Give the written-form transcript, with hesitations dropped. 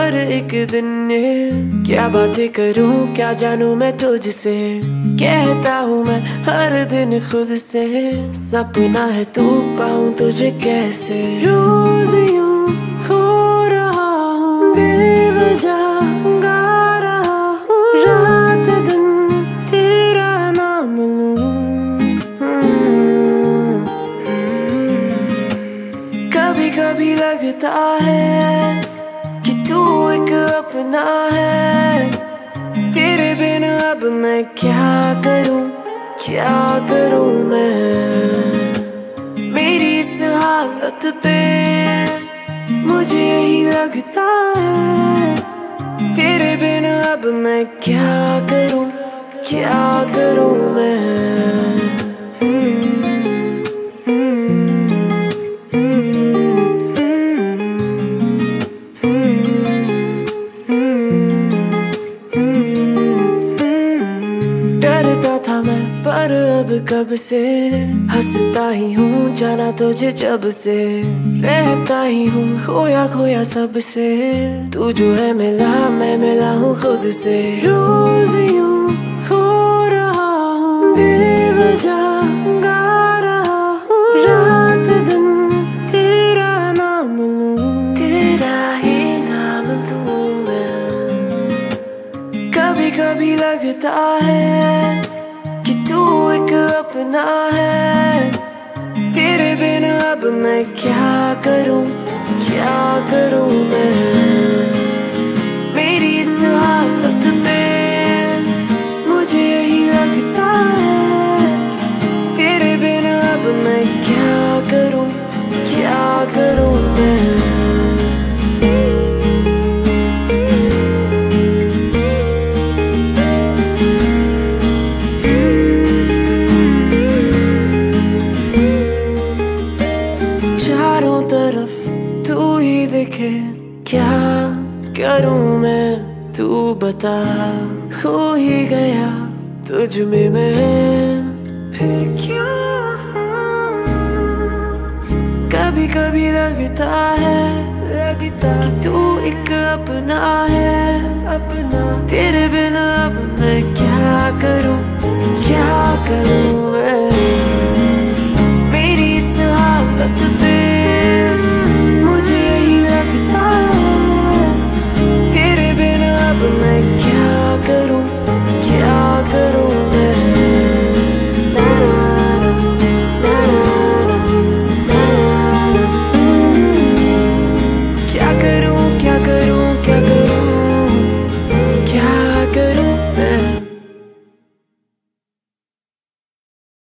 और एक दिन ये क्या बातें करूं, क्या जानूं मैं तुझसे। कहता हूँ मैं हर दिन खुद से, सपना है तू पाऊं तुझे कैसे। रोज यूं खो रहा हूँ, बेवजह गा रहा हूँ, रात दिन तेरा नाम लूं। कभी कभी लगता है कि तू एक अपना है, तेरे बिन अब मैं क्या करूं, क्या करूं मैं। मेरी इस हालत पे मुझे यही लगता है, तेरे बिन अब मैं क्या करूं, क्या करूं मैं। डरता था मैं पर अब कब से हंसता ही हूँ, जाना तुझे जब से। रहता ही हूँ खोया खोया सबसे, तू जो है मिला मैं मिला हूँ खुद से। रोज यूं खो रहा हूँ, बेवजह गा रहा हूँ, रात दिन तेरा नाम लूं, तेरा ही नाम लूं मैं। कभी कभी लगता है कि तू एक अपना है, तेरे बिन अब मैं क्या करूं, क्या करूं मैं। मेरी इस हालत पे मुझे यही लगता है, तेरे बिन अब मैं क्या करूं, क्या करूं मैं। चारों तरफ तू ही दिखे, क्या करूं मैं तू बता। खो ही गया तुझ में मैं, फिर क्या। कभी कभी लगता है कि तू एक अपना है, अपना। तेरे बिना अब मैं क्या करूं, क्या करूं।